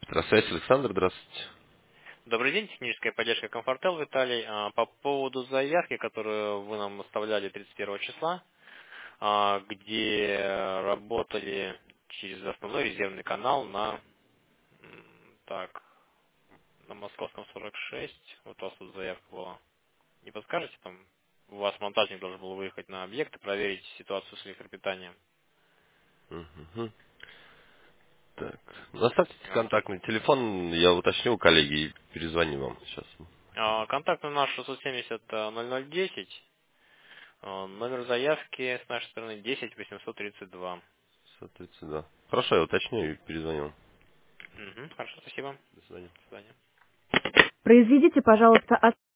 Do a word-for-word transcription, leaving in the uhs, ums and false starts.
Здравствуйте, Александр, здравствуйте. Добрый день, техническая поддержка Комфортел, Виталий. А, По поводу заявки, которую вы нам оставляли тридцать первого числа, а, где э, работали через основной резервный канал на, м, так, на Московском сорок шесть, вот у вас тут заявка была. Не подскажете, там у вас монтажник должен был выехать на объект и проверить ситуацию с электропитанием. Мгм. Так, ну, оставьте А, те- контактный телефон, я уточню у коллеги и перезвоню вам сейчас. а, Контакт наш шестьсот семьдесят ноль ноль десять, а, номер заявки с нашей стороны десять восемьсот тридцать два. сто тридцать два. Хорошо, я уточню и перезвоню вам. Мгм, хорошо, спасибо. До свидания. До свидания. Произведите, пожалуйста,